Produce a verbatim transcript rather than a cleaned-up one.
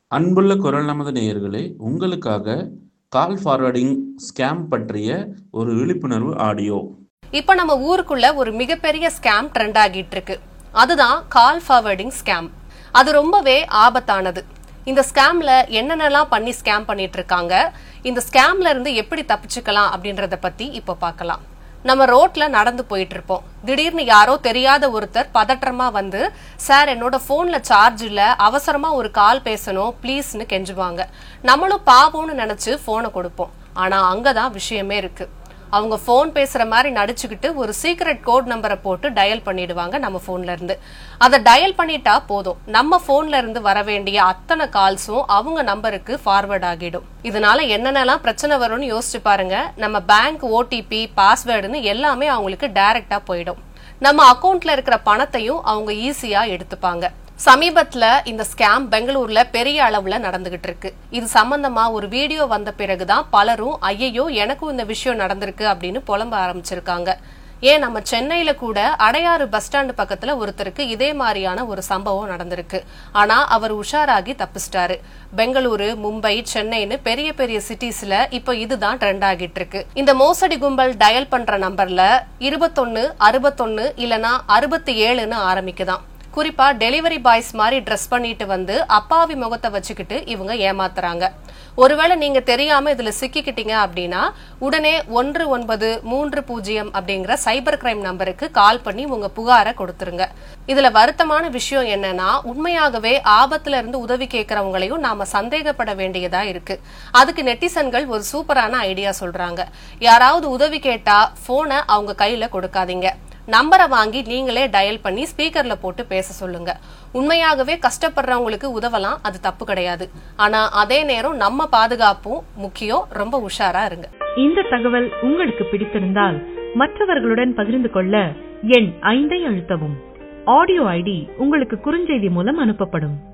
அன்புள்ள குரல் நமது நேயர்களே, உங்களுக்காக கால் ஃபார்வர்டிங் ஸ்கேம் பற்றிய ஒரு விழிப்புணர்வு ஆடியோ. இப்ப நம்ம ஊருக்குள்ள ஒரு மிகப்பெரிய ஸ்கேம் ட்ரெண்ட் ஆகிட்டு இருக்கு. அதுதான் கால் ஃபார்வர்டிங் ஸ்கேம். அது ரொம்பவே ஆபத்தானது. இந்த ஸ்கேம்ல என்னென்னலாம் பண்ணி ஸ்கேம் பண்ணிட்டு இருக்காங்க, இந்த ஸ்கேம்ல இருந்து எப்படி தப்பிச்சுக்கலாம் அப்படின்றத பத்தி இப்ப பார்க்கலாம். நம்ம ரோட்ல நடந்து போயிட்டு இருப்போம். திடீர்னு யாரோ தெரியாத ஒருத்தர் பதற்றமா வந்து, சார் என்னோட போன்ல சார்ஜ் இல்ல, அவசரமா ஒரு கால் பேசணும் ப்ளீஸ்னு கெஞ்சுவாங்க. நம்மளும் பாவோம்னு நினைச்சு போனை கொடுப்போம். ஆனா அங்கதான் விஷயமே இருக்கு. அவங்க போன் பேசுற மாதிரி நடிச்சுக்கிட்டு ஒரு சீக்ரெட் கோட் நம்பரை போட்டு டயல் பண்ணிடுவாங்க நம்ம போன்ல இருந்து. அதை டயல் பண்ணிட்டா போதும், நம்ம போன்ல இருந்து வர வேண்டிய அத்தனை கால்ஸும் அவங்க நம்பருக்கு ஃபார்வர்ட் ஆகிடும். இதனால என்னென்னலாம் பிரச்சனை வரும்னு யோசிச்சு பாருங்க. நம்ம பேங்க் ஓடிபி, பாஸ்வேர்டுன்னு எல்லாமே அவங்களுக்கு டைரக்டா போயிடும். நம்ம அக்கௌண்ட்ல இருக்கிற பணத்தையும் அவங்க ஈஸியா எடுத்துப்பாங்க. சமீபத்துல இந்த ஸ்கேம் பெங்களூர்ல பெரிய அளவுல நடந்துகிட்டு இருக்கு. இது சம்பந்தமா ஒரு வீடியோ வந்த பிறகுதான் பலரும் ஐயையோ எனக்கும் இந்த விஷயம் நடந்திருக்கு அப்படின்னு புலம்ப ஆரம்பிச்சிருக்காங்க. ஏன் நம்ம சென்னையில கூட அடையாறு பஸ் ஸ்டாண்டு பக்கத்துல ஒருத்தருக்கு இதே மாதிரியான ஒரு சம்பவம் நடந்திருக்கு. ஆனா அவர் உஷாராகி தப்பிச்சிட்டாரு. பெங்களூரு, மும்பை, சென்னைன்னு பெரிய பெரிய சிட்டிஸ்ல இப்ப இதுதான் ட்ரெண்ட் ஆகிட்டு இருக்கு. இந்த மோசடி கும்பல் டயல் பண்ற நம்பர்ல இருபத்தொன்னு அறுபத்தொன்னு இல்லனா அறுபத்தி ஏழுன்னு ஆரம்பிக்குதான். குறிப்பா டெலிவரி பாய்ஸ் மாதிரி ட்ரெஸ் பண்ணிட்டு வந்து அப்பாவி முகத்தை வச்சுக்கிட்டு இவங்க ஏமாத்துறாங்க. ஒருவேளை நீங்க தெரியாம இதுல சிக்கிக்கிட்டீங்க அப்படின்னா உடனே ஒன்று ஒன்பது மூன்று பூஜ்ஜியம் அப்படிங்கிற சைபர் கிரைம் நம்பருக்கு கால் பண்ணி உங்க புகாரை கொடுத்துருங்க. இதுல வருத்தமான விஷயம் என்னன்னா, உண்மையாகவே ஆபத்துல இருந்து உதவி கேட்கறவங்களையும் நாம சந்தேகப்பட வேண்டியதா இருக்கு. அதுக்கு நெட்டிசன்கள் ஒரு சூப்பரான ஐடியா சொல்றாங்க. யாராவது உதவி கேட்டா போனை அவங்க கையில கொடுக்காதீங்க. நம்பரை வாங்கி நீங்களே டயல் பண்ணி ஸ்பீக்கர்ல போட்டு பேச சொல்லுங்க. உண்மையாகவே கஷ்டப்படுறவங்களுக்கு உதவலாம், அது தப்பு கிடையாது. ஆனா அதே நேரம் நம்ம பாதுகாப்பும் முக்கியம். ரொம்ப உஷாரா இருங்க. இந்த தகவல் உங்களுக்கு பிடித்திருந்தால் மற்றவர்களுடன் பகிர்ந்து கொள்ள எண் ஐந்தை அழுத்தவும். ஆடியோ ஐடி உங்களுக்கு குறுஞ்செய்தி மூலம் அனுப்பப்படும்.